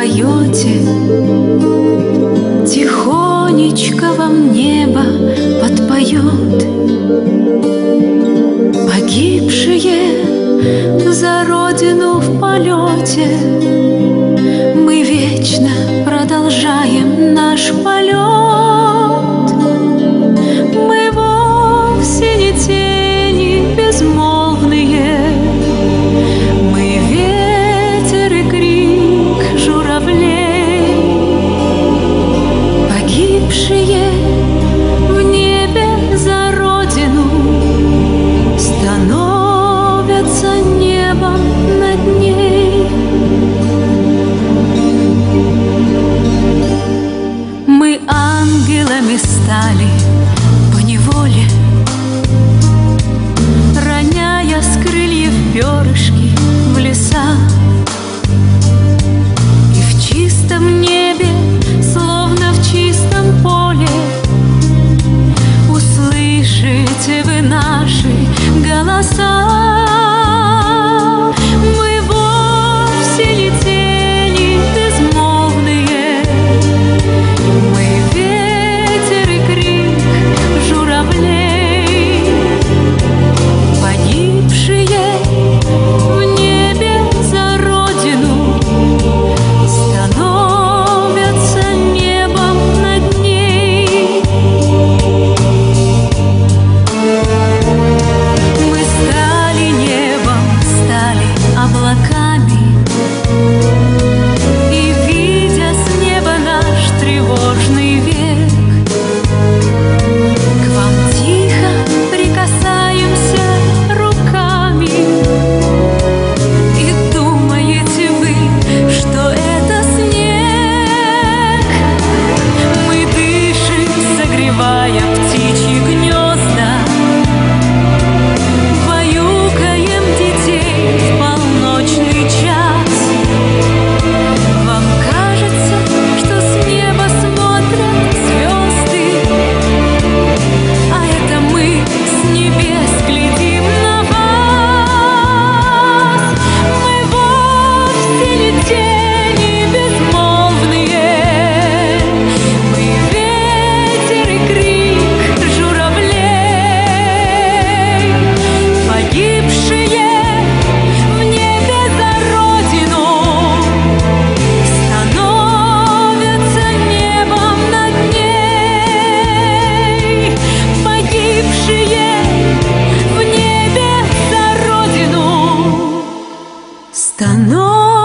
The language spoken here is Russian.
поете, тихонечко вам небо подпоет. Погибшие за родину в полете, мы вечно продолжаем наш полет. Мы вовсе не тени безмолвные, мы ветер и крик журавлей. Погибшие в небе за родину становятся небом над ней. Мы ангелами стали поневоле, роняя с крыльев перышки в леса. И в чистом небе, словно в чистом поле, услышите вы наши голоса. Мы вовсе не тени безмолвные, мы ветер и крик журавлей. Погибшие в небе за родину становятся небом над ней. Мы стали небом, стали облаками, и, видя с неба наш тревожный век, к вам тихо прикасаемся руками. И думаете вы, что это снег? Мы дышим, согревая птичьи гнезда, баюкаем детей в полночный час. Вам кажется, что с неба смотрят звезды, а это мы с небес глядим на вас. Мы вовсе не тени безмолвные, мы ветер и крик журавлей. Погибшие в небе за родину становятся небом над ней. Погибшие в небе за родину становятся